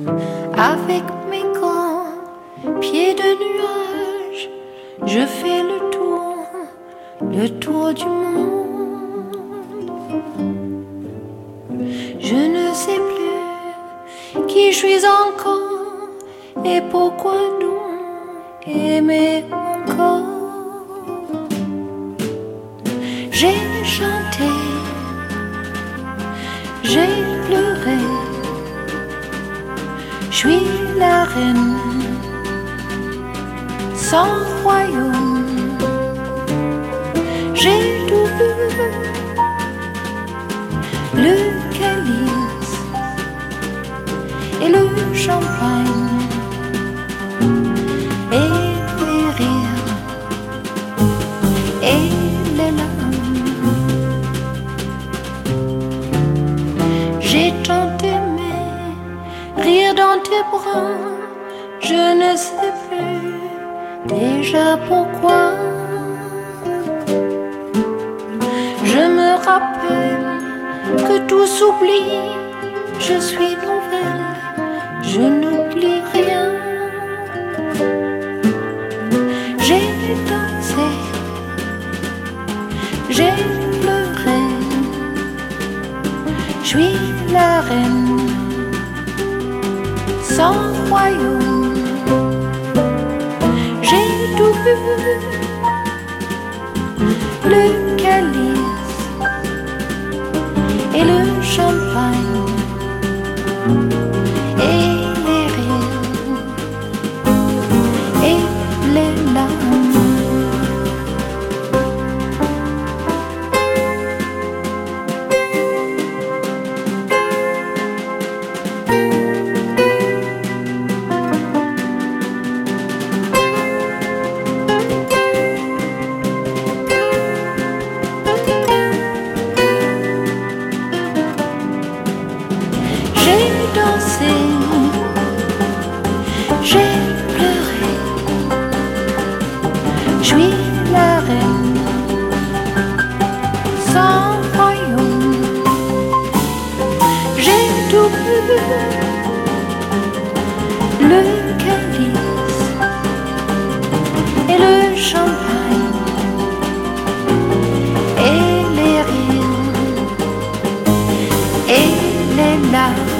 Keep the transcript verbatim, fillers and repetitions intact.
Avec mes grands pieds de nuages, je fais le tour, le tour du monde. Je ne sais plus qui je suis encore et pourquoi donc aimer encore. J'ai chanté, j'ai pleuré, je suis la reine sans royaume. J'ai tout bu, le calice et le champagne et les rires et les larmes. J'ai tant aimé rire dans tes bras, je ne sais plus déjà pourquoi. Je me rappelle que tout s'oublie, je suis nouvelle, je n'oublie rien. J'ai dansé, j'ai pleuré, je suis la reine sans royaume. J'ai tout bu, le calice et le champagne et les rires et les larmes. J'ai pleuré, je suis la reine sans royaume. J'ai tout bu, le calice et le champagne et les rires et les larmes.